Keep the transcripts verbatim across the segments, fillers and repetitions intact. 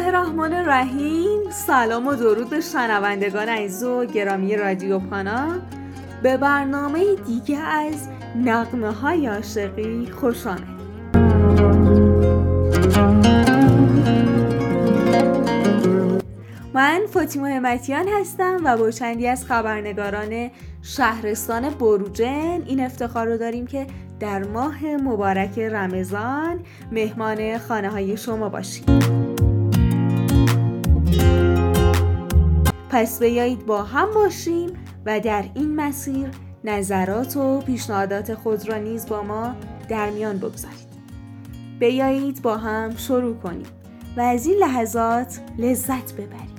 الرحمن الرحیم. سلام و درود به شنوندگان عزیز و گرامی رادیو پانا. به برنامه دیگه از نغمه های عاشقی خوش آمدید. من فاطمه همتیان هستم و با چندی از خبرنگاران شهرستان بروجن این افتخار رو داریم که در ماه مبارک رمضان مهمان خانه های شما باشیم. پس بیایید با هم باشیم و در این مسیر نظرات و پیشنهادات خود را نیز با ما در میان بگذارید. بیایید با هم شروع کنیم و از این لحظات لذت ببریم.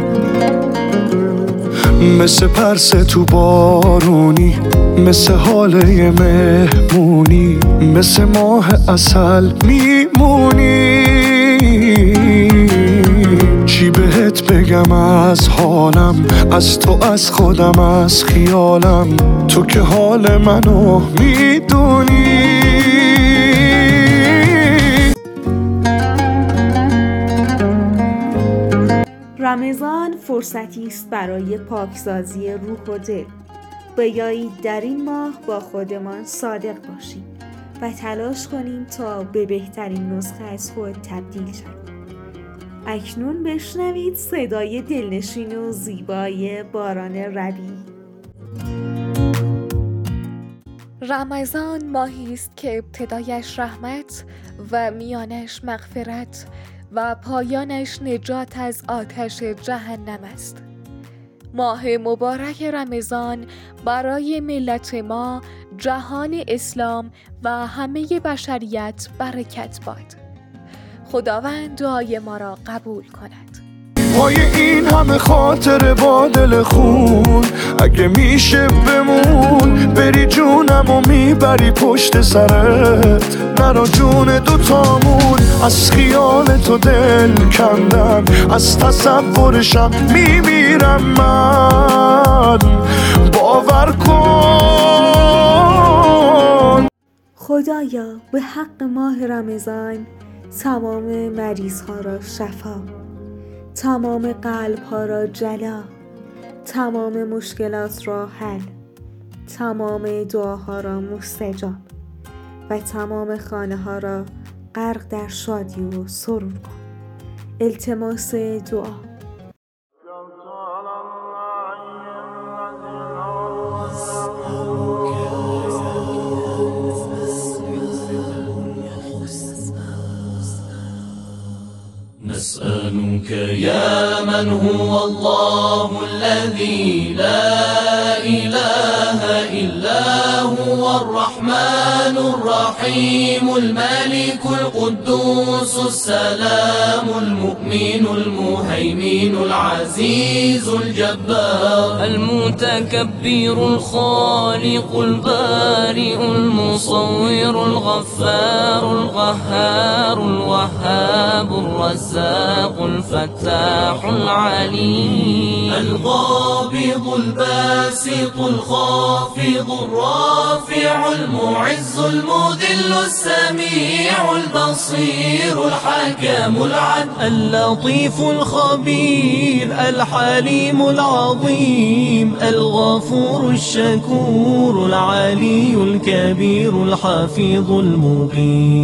مثل پرسه تو بارونی، مثل حاله مهمونی، مثل ماه عسل میمونی. چی بهت بگم از حالم، از تو، از خودم، از خیالم، تو که حال منو میدونی. رمضان فرصتی است برای پاکسازی روح و دل. بیایید در این ماه با خودمان صادق باشیم و تلاش کنیم تا به بهترین نسخه از خود تبدیل شویم. اکنون بشنوید صدای دلنشین و زیبای باران ربیعی. رمضان ماهی است که ابتدایش رحمت و میانش مغفرت و پایانش نجات از آتش جهنم است. ماه مبارک رمضان برای ملت ما، جهان اسلام و همه بشریت برکت باد. خداوند دعای ما را قبول کند. پای این همه خاطر با دل خون، اگه میشه بمون، بری جونم و میبری پشت سرت، نرا جون دوتامون. از خیال تو دل کندم، از تصورشم میمیرم من، باور کن. خدایا به حق ماه رمضان تمام مریض ها را شفا، تمام قلب ها را جلا، تمام مشکلات را حل، تمام دعاها را مستجاب و تمام خانه ها را غرق در شادی و سرور کن. التماس دعا. نسألك يا من هو الله الذي لا إله إلا هو الرحمن الرحيم الملك القدوس السلام المؤمن المهيمن العزيز الجبار المتكبر الخالق البارئ المصور الغفار القهار الوهاب الرزاق الفتاح العليم القابض الباسط الخافض الرافع المعز المذل السميع البصير الحكم العدل اللطيف الخبير الحليم العظيم الغفور الشكور العلي الكبير الحفيظ المقيم.